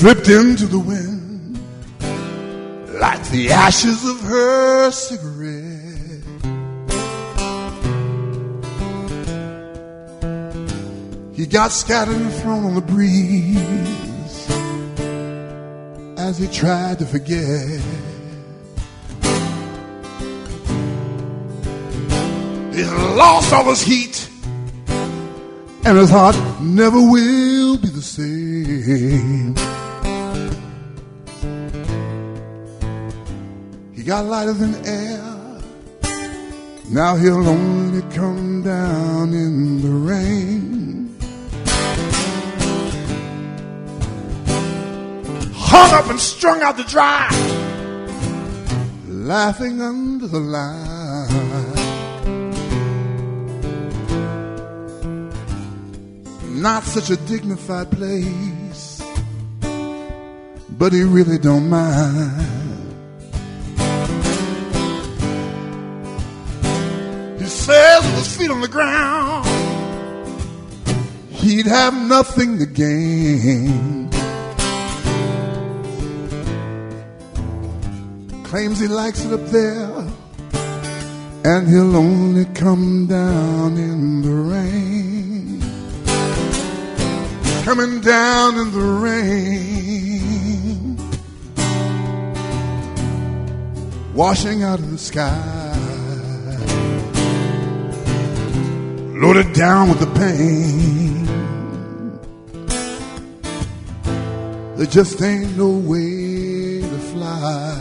slipped into the wind like the ashes of her cigarette. He got scattered and thrown on the breeze as he tried to forget. He lost all his heat, and his heart never will be the same. He got lighter than air, now he'll only come down in the rain. Hung up and strung out to dry, laughing under the line. Not such a dignified place, but he really don't mind. He says with his feet on the ground, he'd have nothing to gain. Claims he likes it up there, and he'll only come down in the rain. Coming down in the rain, washing out of the sky, loaded down with the pain. There just ain't no way to fly.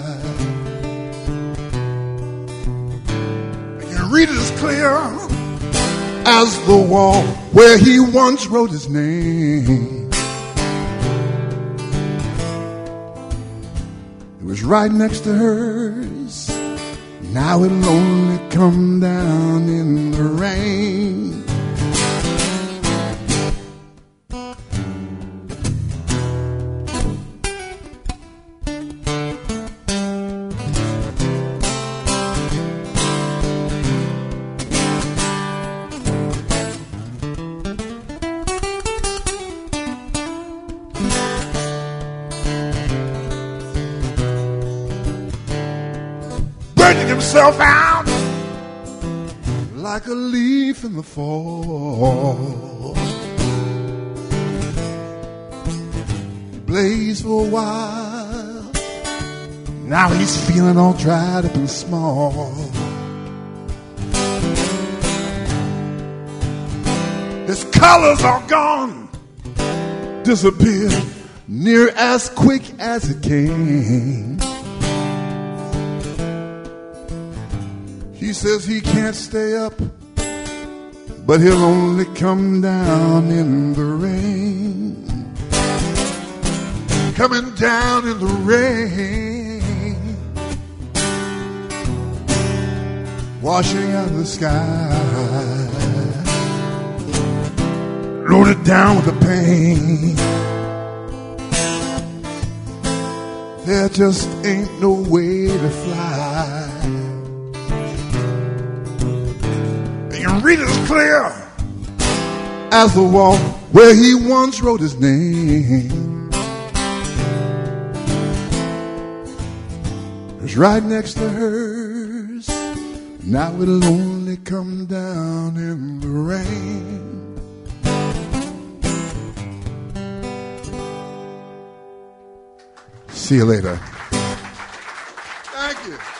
I can read it as clear as the wall where he once wrote his name. It was right next to hers. Now it'll only come down in the rain. Burning himself out like a leaf in the fall. Blazed for a while, now he's feeling all dried up and small. His colors are gone, disappeared near as quick as it came. He says he can't stay up, but he'll only come down in the rain. Coming down in the rain, washing out the sky, loaded down with the pain. There just ain't no way to fly. And read it as clear as the wall where he once wrote his name. It's right next to hers. Now it'll only come down in the rain. See you later. Thank you.